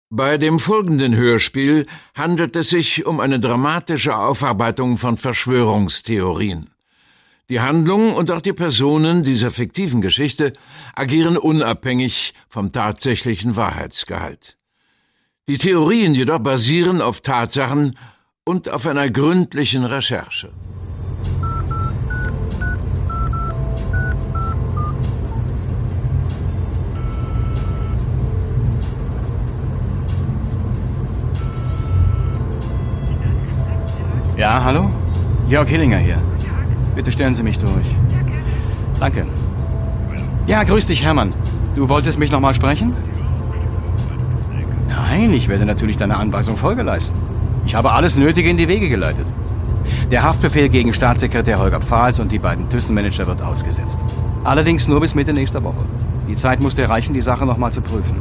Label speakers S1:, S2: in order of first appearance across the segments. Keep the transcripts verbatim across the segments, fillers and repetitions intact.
S1: Bei dem folgenden Hörspiel handelt es sich um eine dramatische Aufarbeitung von Verschwörungstheorien. Die Handlung und auch die Personen dieser fiktiven Geschichte agieren unabhängig vom tatsächlichen Wahrheitsgehalt. Die Theorien jedoch basieren auf Tatsachen und auf einer gründlichen Recherche.
S2: Ja, hallo? Jörg Hillinger hier. Bitte stellen Sie mich durch. Danke. Ja, grüß dich, Hermann. Du wolltest mich noch mal sprechen? Nein, ich werde natürlich deiner Anweisung Folge leisten. Ich habe alles Nötige in die Wege geleitet. Der Haftbefehl gegen Staatssekretär Holger Pfahls und die beiden Thyssen-Manager wird ausgesetzt. Allerdings nur bis Mitte nächster Woche. Die Zeit muss dir reichen, die Sache noch mal zu prüfen.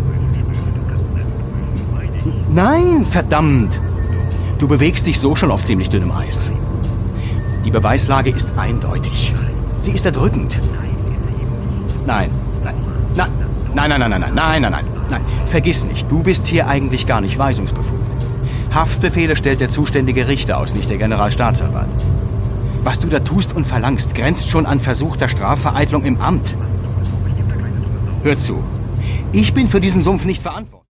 S2: Nein, verdammt! Du bewegst dich so schon auf ziemlich dünnem Eis. Die Beweislage ist eindeutig. Sie ist erdrückend. Nein, nein, nein, nein, nein, nein, nein, nein, nein, nein, nein, nein. Vergiss nicht, du bist hier eigentlich gar nicht weisungsbefugt. Haftbefehle stellt der zuständige Richter aus, nicht der Generalstaatsanwalt. Was du da tust und verlangst, grenzt schon an versuchter Strafvereitlung im Amt. Hör zu, ich bin für diesen Sumpf nicht verantwortlich.